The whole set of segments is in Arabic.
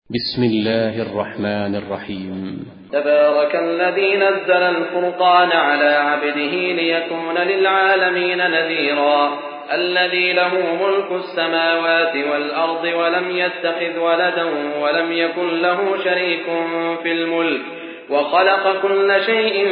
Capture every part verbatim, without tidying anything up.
بسم الله الرحمن الرحيم. تبارك الذي نزل الفرقان على عبده ليكون للعالمين نذيرا الذي له ملك السماوات والأرض ولم يتخذ ولدا ولم يكن له شريك في الملك وخلق كل شيء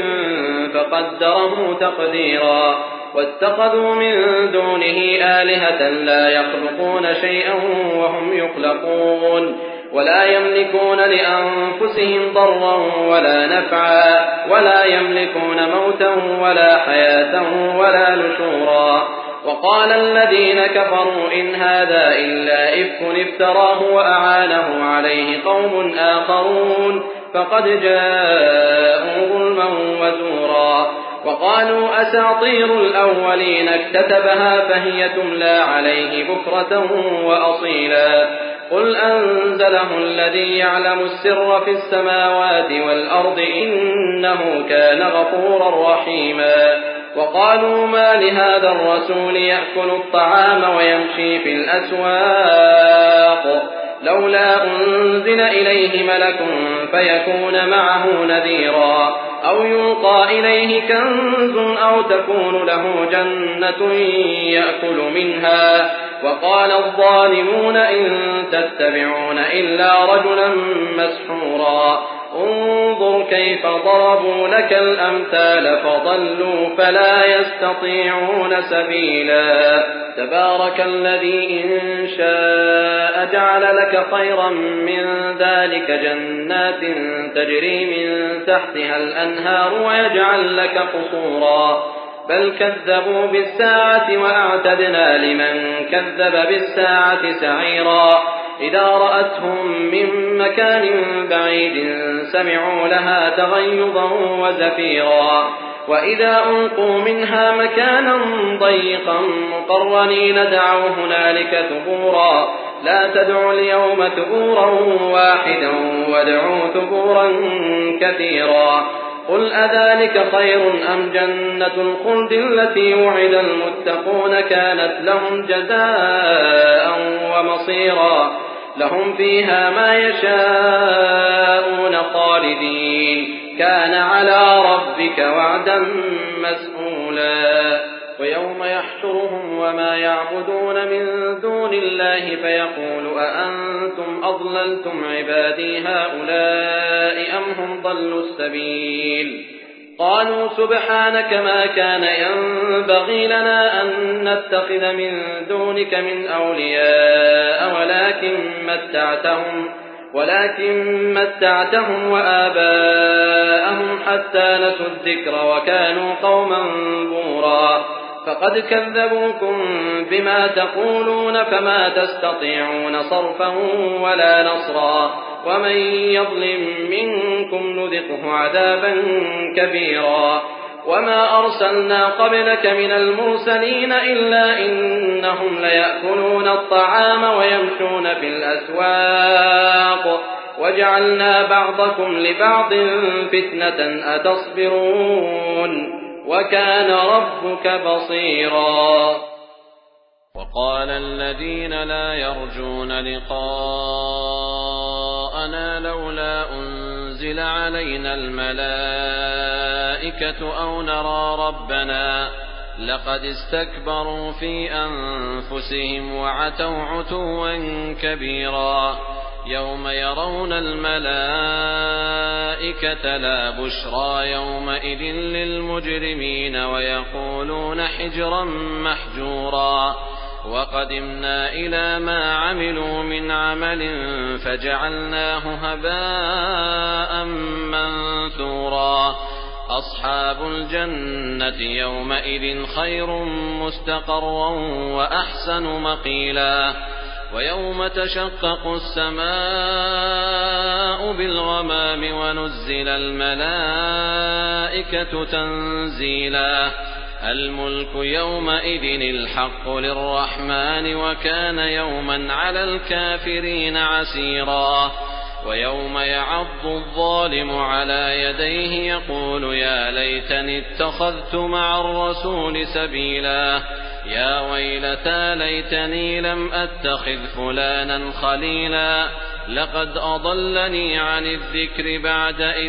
فقدره تقديرا واتخذوا من دونه آلهة لا يخلقون شيئا وهم يخلقون ولا يملكون لأنفسهم ضرا ولا نفعا ولا يملكون موتا ولا حياة ولا نشورا. وقال الذين كفروا إن هذا إلا إفك افتراه وأعانه عليه قوم آخرون فقد جاءوا ظلما وزورا. وقالوا أساطير الأولين اكتتبها فهي تملى عليه بكرة وأصيلا قل أنزله الذي يعلم السر في السماوات والأرض إنه كان غفورا رحيما. وقالوا ما لهذا الرسول يأكل الطعام ويمشي في الأسواق لولا أنزل إليه ملك فيكون معه نذيرا أو يلقى إليه كنز أو تكون له جنة يأكل منها. وقال الظالمون إن تتبعون إلا رجلا مسحورا انظر كيف ضربوا لك الأمثال فضلوا فلا يستطيعون سبيلا. تبارك الذي إن شاء جعل لك خيرا من ذلك جنات تجري من تحتها الأنهار ويجعل لك قصورا بل كذبوا بالساعة وأعتدنا لمن كذب بالساعة سعيرا. إذا رأتهم من مكان بعيد سمعوا لها تغيظا وزفيرا وإذا ألقوا منها مكانا ضيقا مقرنين دعوا هنالك ثبورا لا تدعوا اليوم ثبورا واحدا وادعوا ثبورا كثيرا. قل أذلك خير أم جنة الخلد التي وعد المتقون كانت لهم جزاء ومصيرا لهم فيها ما يشاءون خالدين كان على ربك وعدا مسئولا. ويوم يحشرهم وما يعبدون من دون الله فيقول أأنتم أضللتم عبادي هؤلاء أم هم ضلوا السبيل قالوا سبحانك ما كان ينبغي لنا أن نتخذ من دونك من أولياء ولكن متعتهم ولكن متعتهم وآباءهم حتى نسوا الذكر وكانوا قوما بورا فقد كذبوكم بما تقولون فما تستطيعون صرفا ولا نصرا ومن يظلم منكم نذقه عذابا كبيرا. وما أرسلنا قبلك من المرسلين إلا إنهم ليأكلون الطعام ويمشون في الأسواق وجعلنا بعضكم لبعض فتنة أتصبرون وكان ربك بصيرا. وقال الذين لا يرجون لقاءنا لولا أنزل علينا الملائكة أو نرى ربنا لقد استكبروا في أنفسهم وعتوا عتوا كبيرا. يوم يرون الملائكة لا بشرى يومئذ للمجرمين ويقولون حجرا محجورا. وقدمنا إلى ما عملوا من عمل فجعلناه هباء منثورا. أصحاب الجنة يومئذ خير مستقرا وأحسن مقيلا. ويوم تشقق السماء بالغمام ونزل الملائكة تنزيلا. الملك يومئذ الحق للرحمن وكان يوما على الكافرين عسيرا. ويوم يعض الظالم على يديه يقول يا ليتني اتخذت مع الرسول سبيلا يا ويلتى ليتني لم أتخذ فلانا خليلا لقد أضلني عن الذكر بعد إذ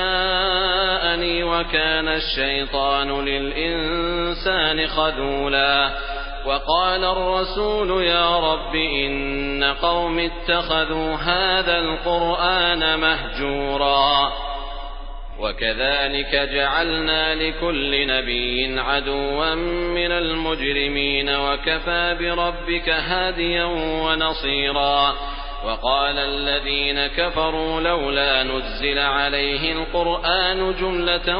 جاءني وكان الشيطان للإنسان خذولا وقال الرسول يا رب إن قوم اتخذوا هذا القرآن مهجورا وكذلك جعلنا لكل نبي عدوا من المجرمين وكفى بربك هاديا ونصيرا وقال الذين كفروا لولا نزل عليه القرآن جملة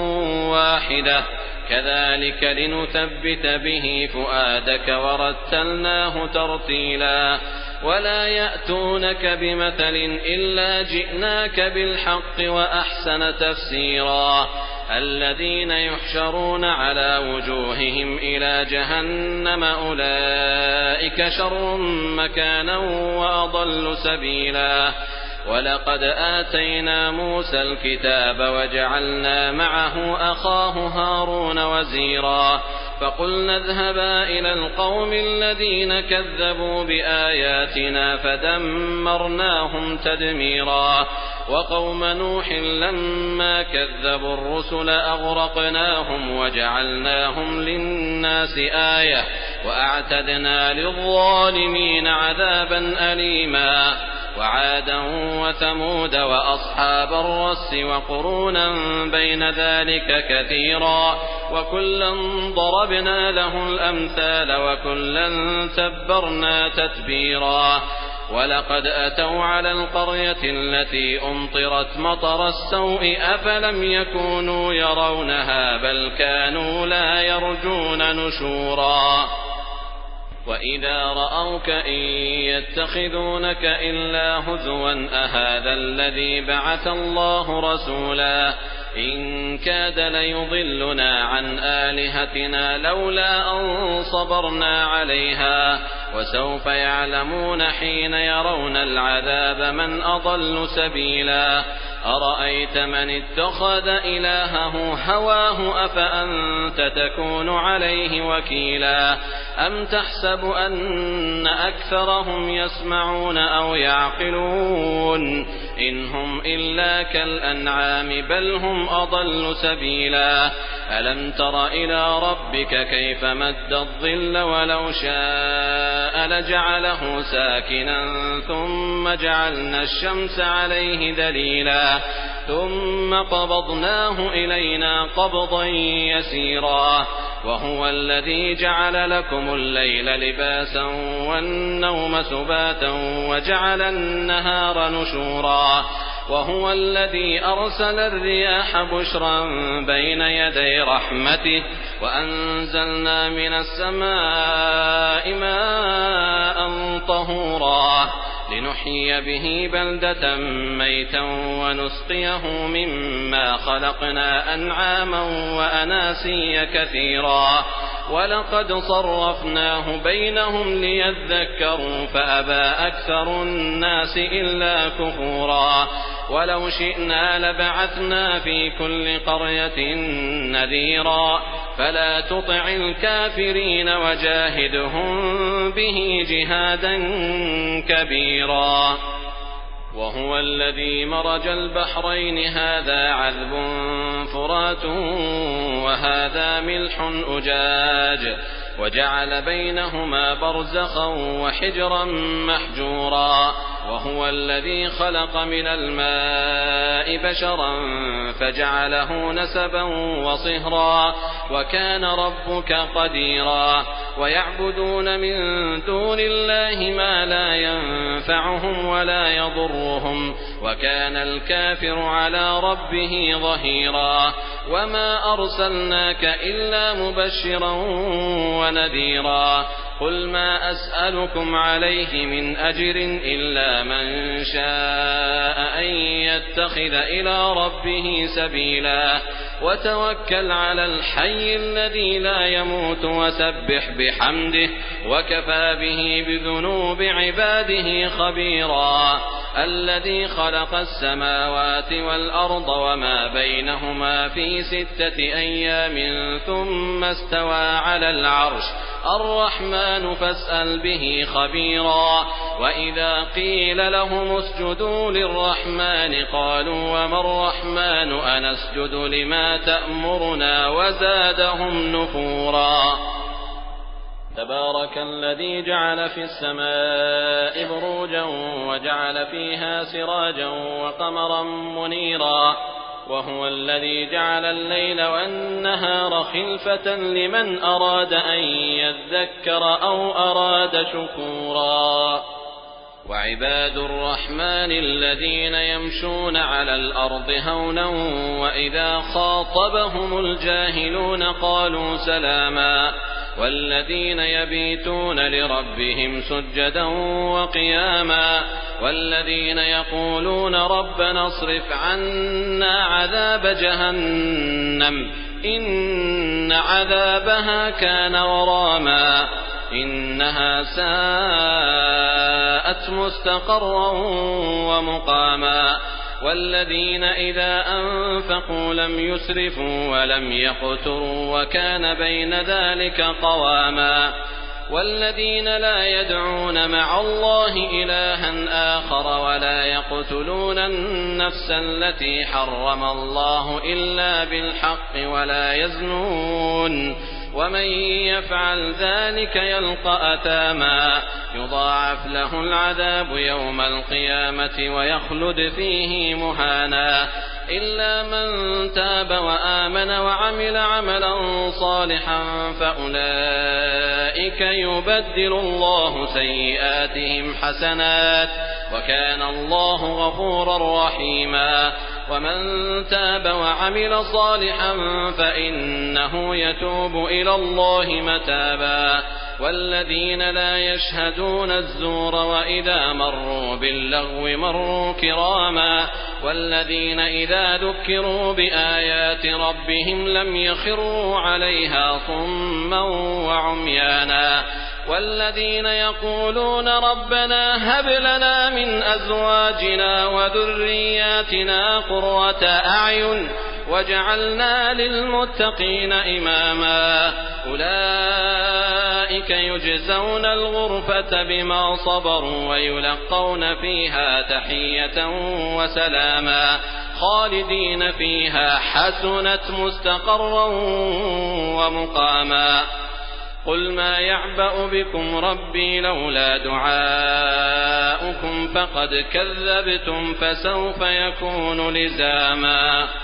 واحدة كذلك لنثبت به فؤادك ورتلناه ترتيلا ولا يأتونك بمثل إلا جئناك بالحق وأحسن تفسيرا الذين يحشرون على وجوههم إلى جهنم أولئك شر مكانا وأضل سبيلا ولقد آتينا موسى الكتاب وجعلنا معه أخاه هارون وزيرا فقلنا اذهبا إلى القوم الذين كذبوا بآياتنا فدمرناهم تدميرا وقوم نوح لما كذبوا الرسل أغرقناهم وجعلناهم للناس آية وأعتدنا للظالمين عذابا أليما وعادا وثمود وأصحاب الرس وقرونا بين ذلك كثيرا وكلا ضربنا له الأمثال وكلا تبرنا تتبيرا ولقد أتوا على القرية التي أمطرت مطر السوء أفلم يكونوا يرونها بل كانوا لا يرجون نشورا وإذا رأوك إن يتخذونك إلا هزوا أهذا الذي بعث الله رسولا إن كاد ليضلنا عن آلهتنا لولا أن صبرنا عليها وسوف يعلمون حين يرون العذاب من أضل سبيلا أرأيت من اتخذ إلهه هواه أفأنت تكون عليه وكيلا أم تحسب أن أكثرهم يسمعون أو يعقلون إن هم إلا كالأنعام بل هم أضل سبيلا ألم تر إلى ربك كيف مد الظل ولو شاء لجعله ساكنا ثم جعلنا الشمس عليه دليلا ثم قبضناه إلينا قبضا يسيرا وهو الذي جعل لكم الليل لباسا والنوم سباتا وجعل النهار نشورا وهو الذي أرسل الرياح بشرا بين يدي رحمته وأنزلنا من السماء ماء طهورا لنحيي به بلدة ميتا ونسقيه مما خلقنا أنعاما وأناسيا كثيرا ولقد صرفناه بينهم ليذكروا فأبى أكثر الناس إلا كفورا ولو شئنا لبعثنا في كل قرية نذيرا فلا تطع الكافرين وجاهدهم به جهادا كبيرا وهو الذي مرج البحرين هذا عذب فرات وهذا ملح أجاج وجعل بينهما برزخا وحجرا محجورا وهو الذي خلق من الماء بشرا فجعله نسبا وصهرا وكان ربك قديرا ويعبدون من دون الله ما لا ينفعهم ولا يضرهم وكان الكافر على ربه ظهيرا وما أرسلناك إلا مبشرا ونذيرا قل ما أسألكم عليه من أجر إلا من شاء أن يتخذ إلى ربه سبيلا وتوكل على الحي الذي لا يموت وسبح بحمده وكفى به بذنوب عباده خبيرا الذي خلق السماوات والأرض وما بينهما في ستة أيام ثم استوى على العرش الرحمن فاسأل به خبيرا وإذا قيل لهم اسجدوا للرحمن قالوا وما الرحمن أنسجد لما تأمرنا وزادهم نفورا تبارك الذي جعل في السماء بروجا وجعل فيها سراجا وقمرا منيرا وهو الذي جعل الليل والنهار خلفة لمن أراد أن يذكر أو أراد شكورا وعباد الرحمن الذين يمشون على الأرض هونا وإذا خاطبهم الجاهلون قالوا سلاما والذين يبيتون لربهم سجدا وقياما والذين يقولون ربنا اصرف عنا عذاب جهنم إن عذابها كان غراما إنها ساءت مستقرا ومقاما والذين إذا أنفقوا لم يسرفوا ولم يقتروا وكان بين ذلك قواما والذين لا يدعون مع الله إلها آخر ولا يقتلون النفس التي حرم الله إلا بالحق ولا يزنون ومن يفعل ذلك يلقى أثاما يضاعف له العذاب يوم القيامة ويخلد فيه مهانا إلا من تاب وآمن وعمل عملا صالحا فأولئك يبدل الله سيئاتهم حسنات وكان الله غفورا رحيما ومن تاب وعمل صالحا فإنه يتوب إلى الله متابا والذين لا يشهدون الزور وإذا مروا باللغو مروا كراما والذين إذا ذكروا بآيات ربهم لم يخروا عليها صما وعميانا والذين يقولون ربنا هب لنا من أزواجنا وذرياتنا قرة أعين وجعلنا للمتقين إماما أولئك يجزون الغرفة بما صبروا ويلقون فيها تحية وسلاما خالدين فيها حسنت مستقرا ومقاما قل ما يعبأ بكم ربي لولا دعاؤكم فقد كذبتم فسوف يكون لزاما